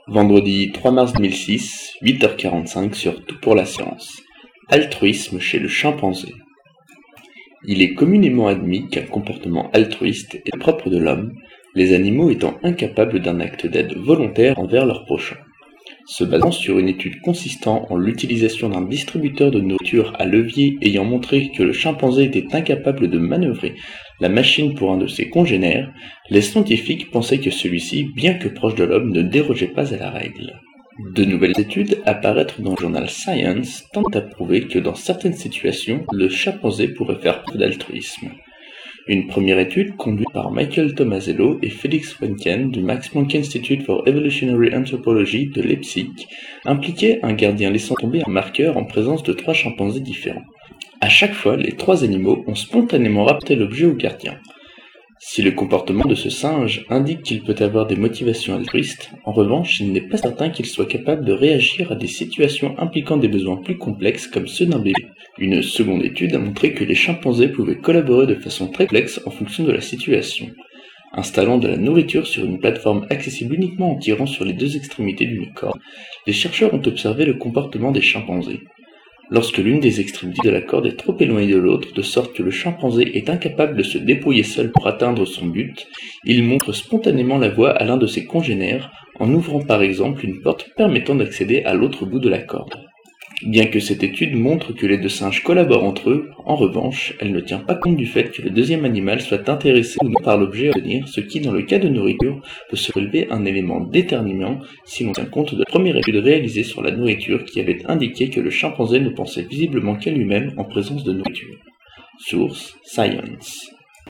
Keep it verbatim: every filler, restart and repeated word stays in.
Vendredi trois mars deux mille six, huit heures quarante-cinq sur Tout pour la science. Altruisme chez le chimpanzé. Il est communément admis qu'un comportement altruiste est propre de l'homme, les animaux étant incapables d'un acte d'aide volontaire envers leur prochain. Se basant sur une étude consistant en l'utilisation d'un distributeur de nourriture à levier ayant montré que le chimpanzé était incapable de manœuvrer la machine pour un de ses congénères, les scientifiques pensaient que celui-ci, bien que proche de l'homme, ne dérogeait pas à la règle. De nouvelles études à paraître dans le journal Science tentent à prouver que dans certaines situations, le chimpanzé pourrait faire preuve d'altruisme. Une première étude conduite par Michael Tomasello et Felix Wencken du Max Planck Institute for Evolutionary Anthropology de Leipzig impliquait un gardien laissant tomber un marqueur en présence de trois chimpanzés différents. À chaque fois, les trois animaux ont spontanément rapporté l'objet au gardien. Si le comportement de ce singe indique qu'il peut avoir des motivations altruistes, en revanche, il n'est pas certain qu'il soit capable de réagir à des situations impliquant des besoins plus complexes comme ceux d'un bébé. Une seconde étude a montré que les chimpanzés pouvaient collaborer de façon très complexe en fonction de la situation. Installant de la nourriture sur une plateforme accessible uniquement en tirant sur les deux extrémités d'une corde, les chercheurs ont observé le comportement des chimpanzés. Lorsque l'une des extrémités de la corde est trop éloignée de l'autre, de sorte que le chimpanzé est incapable de se dépouiller seul pour atteindre son but, il montre spontanément la voie à l'un de ses congénères, en ouvrant par exemple une porte permettant d'accéder à l'autre bout de la corde. Bien que cette étude montre que les deux singes collaborent entre eux, en revanche, elle ne tient pas compte du fait que le deuxième animal soit intéressé ou non par l'objet à obtenir, ce qui, dans le cas de nourriture, peut se relever un élément déterminant si l'on tient compte de la première étude réalisée sur la nourriture qui avait indiqué que le chimpanzé ne pensait visiblement qu'à lui-même en présence de nourriture. Source: Science.